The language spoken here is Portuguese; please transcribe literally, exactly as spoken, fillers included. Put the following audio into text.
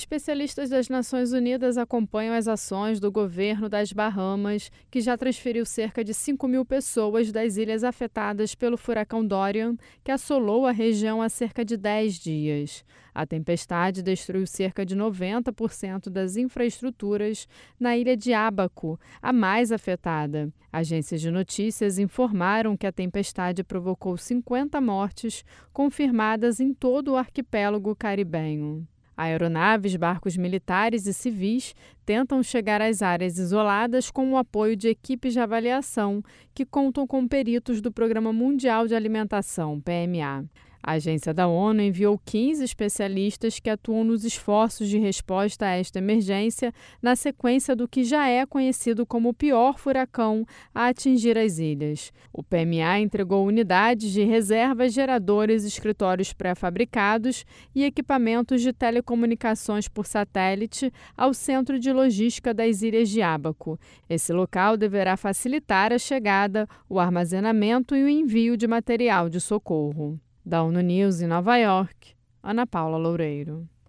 Especialistas das Nações Unidas acompanham as ações do governo das Bahamas, que já transferiu cerca de cinco mil pessoas das ilhas afetadas pelo furacão Dorian, que assolou a região há cerca de dez dias. A tempestade destruiu cerca de noventa por cento das infraestruturas na ilha de Abaco, a mais afetada. Agências de notícias informaram que a tempestade provocou cinquenta mortes, confirmadas em todo o arquipélago caribenho. Aeronaves, barcos militares e civis tentam chegar às áreas isoladas com o apoio de equipes de avaliação que contam com peritos do Programa Mundial de Alimentação, P M A. A agência da ONU enviou quinze especialistas que atuam nos esforços de resposta a esta emergência na sequência do que já é conhecido como o pior furacão a atingir as ilhas. O P M A entregou unidades de reservas, geradores, escritórios pré-fabricados e equipamentos de telecomunicações por satélite ao Centro de Logística das Ilhas de Abaco. Esse local deverá facilitar a chegada, o armazenamento e o envio de material de socorro. Da ONU News em Nova York, Ana Paula Loureiro.